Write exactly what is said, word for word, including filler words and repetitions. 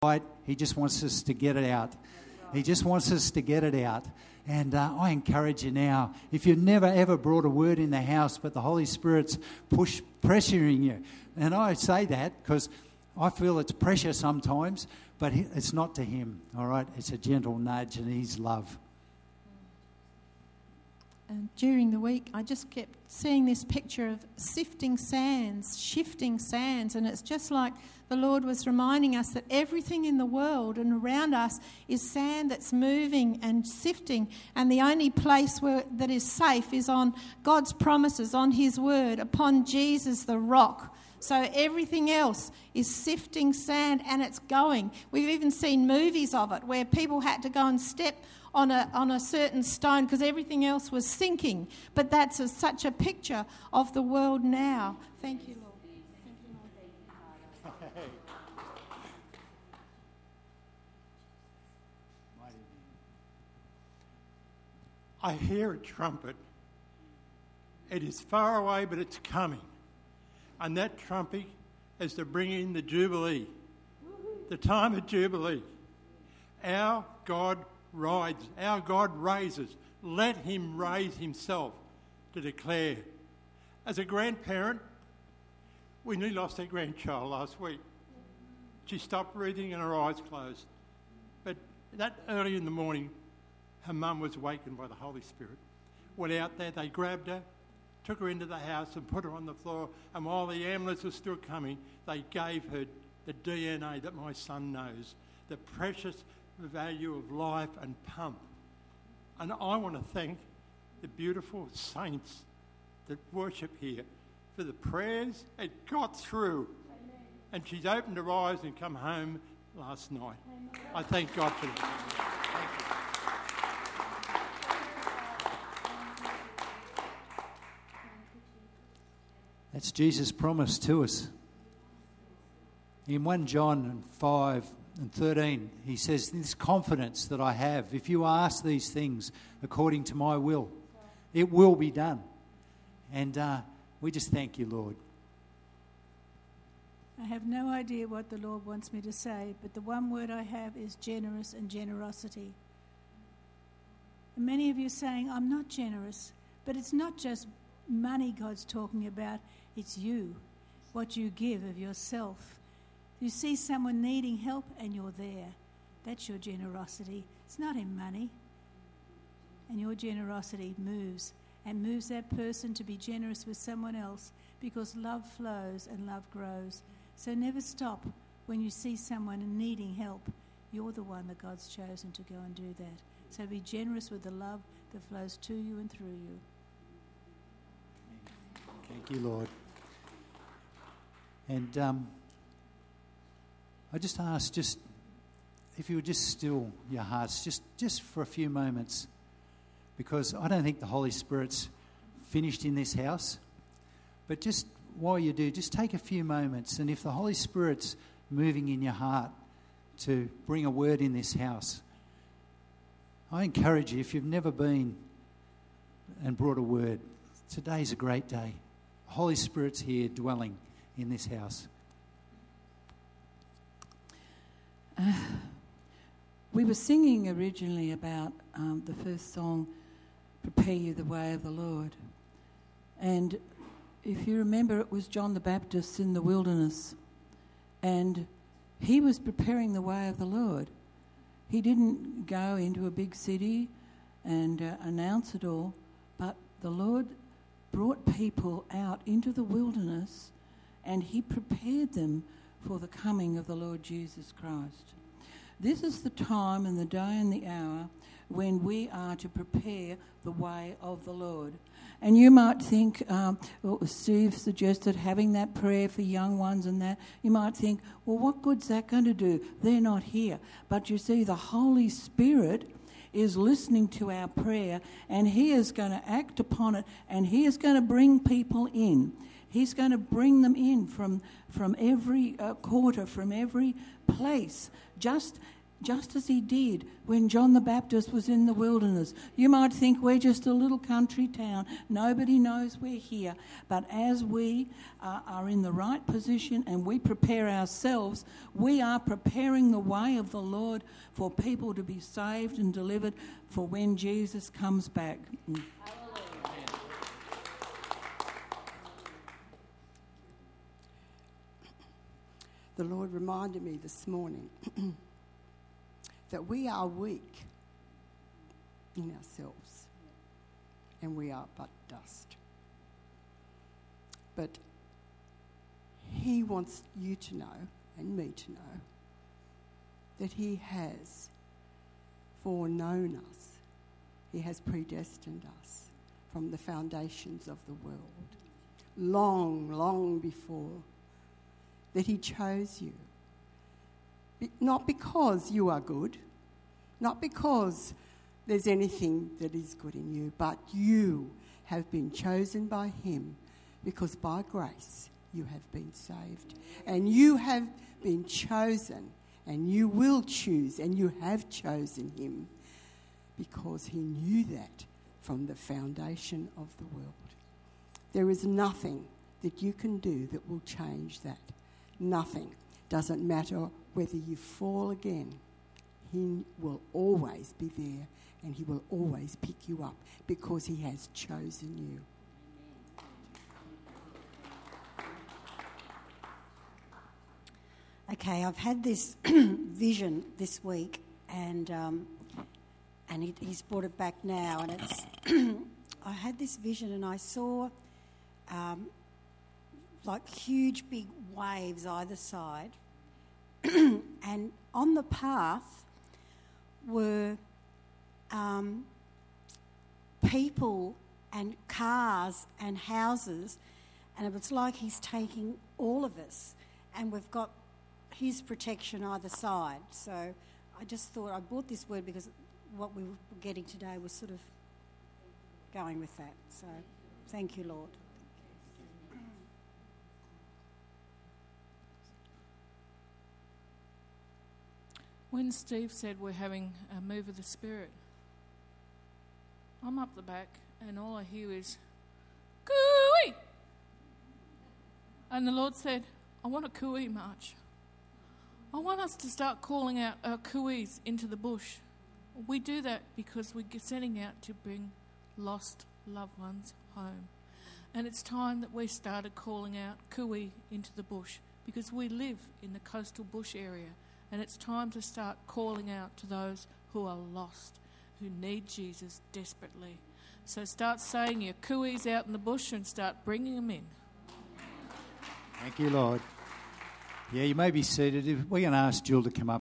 right. He just wants us to get it out. He just wants us to get it out. And uh, I encourage you now, if you've never ever brought a word in the house, but the Holy Spirit's push pressuring you, and I say that because I feel it's pressure sometimes, but it's not to him, all right? It's a gentle nudge and his love. And during the week, I just kept seeing this picture of sifting sands, shifting sands, and it's just like the Lord was reminding us that everything in the world and around us is sand that's moving and sifting, and the only place where that is safe is on God's promises, on his word, upon Jesus the rock. So everything else is sifting sand, and it's going. We've even seen movies of it where people had to go and step on a on a certain stone because everything else was sinking. But that's a, such a picture of the world now. Thank you, Lord. Thank you, Lord. I hear a trumpet. It is far away, but it's coming. And that trumpet is to bring in the Jubilee, the time of Jubilee. Our God rides, our God raises. Let him raise himself to declare. As a grandparent, we nearly lost our grandchild last week. She stopped breathing and her eyes closed. But that early in the morning, her mum was awakened by the Holy Spirit. Went out there, they grabbed her, took her into the house and put her on the floor, and while the ambulance was still coming, they gave her the D N A that my son knows, the precious value of life and pump. And I want to thank the beautiful saints that worship here for the prayers it got through. Amen. And she's opened her eyes and come home last night. Amen. I thank God for that. That's Jesus' promise to us. In First John five and thirteen, he says, this confidence that I have, if you ask these things according to my will, it will be done. And uh, we just thank you, Lord. I have no idea what the Lord wants me to say, but the one word I have is generous and generosity. And many of you are saying, I'm not generous, but it's not just money God's talking about, it's you, what you give of yourself. You see someone needing help and you're there. That's your generosity. It's not in money. And your generosity moves and moves that person to be generous with someone else because love flows and love grows. So never stop when you see someone needing help. You're the one that God's chosen to go and do that. So be generous with the love that flows to you and through you. Thank you, Lord. And um, I just ask, just if you would just still your hearts, just, just for a few moments, because I don't think the Holy Spirit's finished in this house. But just while you do, just take a few moments, and if the Holy Spirit's moving in your heart to bring a word in this house, I encourage you, if you've never been and brought a word, today's a great day. The Holy Spirit's here dwelling in this house. Uh, we were singing originally about um, the first song, Prepare You the Way of the Lord. And if you remember, it was John the Baptist in the wilderness. And he was preparing the way of the Lord. He didn't go into a big city and uh, announce it all, but the Lord brought people out into the wilderness and he prepared them for the coming of the Lord Jesus Christ. This is the time and the day and the hour when we are to prepare the way of the Lord. And you might think, um, well, Steve suggested having that prayer for young ones and that. You might think, well, what good's that going to do? They're not here. But you see, the Holy Spirit is listening to our prayer and he is going to act upon it and he is going to bring people in. He's going to bring them in from, from every uh, quarter, from every place. Just just as he did when John the Baptist was in the wilderness. You might think we're just a little country town. Nobody knows we're here. But as we uh, are in the right position and we prepare ourselves, we are preparing the way of the Lord for people to be saved and delivered for when Jesus comes back. Mm. The Lord reminded me this morning that we are weak in ourselves and we are but dust. But he wants you to know, and me to know, that he has foreknown us. He has predestined us from the foundations of the world, long, long before, that he chose you. Be- not because you are good, not because there's anything that is good in you, but you have been chosen by him because by grace you have been saved. And you have been chosen, and you will choose, and you have chosen him because he knew that from the foundation of the world. There is nothing that you can do that will change that. Nothing. Doesn't matter whether you fall again. He will always be there, and he will always pick you up because he has chosen you. Okay, I've had this vision this week, and um, and he, he's brought it back now, and it's I had this vision, and I saw um, like huge big waves either side, and on the path were um, people and cars and houses, and it was like he's taking all of us, and we've got his protection either side. So I just thought I brought this word because what we were getting today was sort of going with that. So thank you, Lord. When Steve said we're having a move of the Spirit, I'm up the back and all I hear is, cooey! And the Lord said, I want a cooey march. I want us to start calling out our cooeys into the bush. We do that because we're sending out to bring lost loved ones home. And it's time that we started calling out cooey into the bush because we live in the coastal bush area. And it's time to start calling out to those who are lost, who need Jesus desperately. So start saying your cooeys out in the bush and start bringing them in. Thank you, Lord. Yeah, you may be seated. We're going to ask Jill to come up.